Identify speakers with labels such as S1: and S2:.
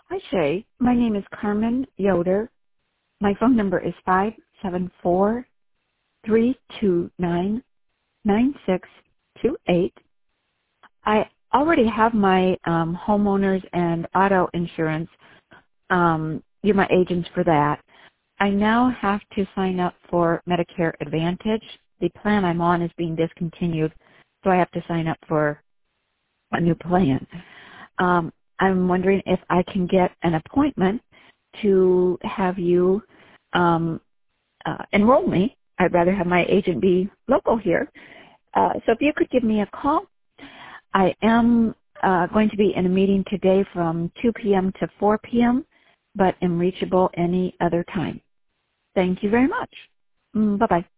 S1: Hi, Shay. My name is Carmen Yoder. My phone number is 574-329-9628. I already have my homeowners and auto insurance. You're my agents for that. I now have to sign up for Medicare Advantage. The plan I'm on is being discontinued, so I have to sign up for a new plan. I'm wondering if I can get an appointment to have you enroll me. I'd rather have my agent be local here. So if you could give me a call. I am going to be in a meeting today from 2 p.m. to 4 p.m., but am reachable any other time. Thank you very much. Bye-bye.